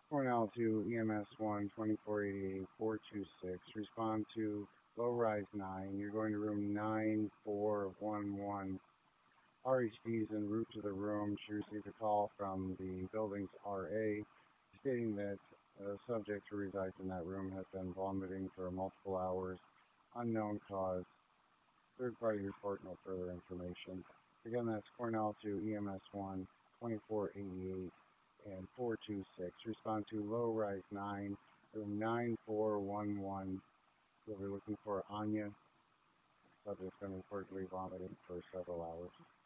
Cornell to EMS 1, 2488 426. Respond to low rise 9. You're going to room 9411. RHD is en route to the room. She received a call from the building's RA stating that a subject who resides in that room has been vomiting for multiple hours, unknown cause. Third party report, no further information. Again, that's Cornell to EMS 1, 2488 and 426. Respond to low rise 9, room 9411. We'll be looking for Anya. Subject's been reportedly vomiting for several hours.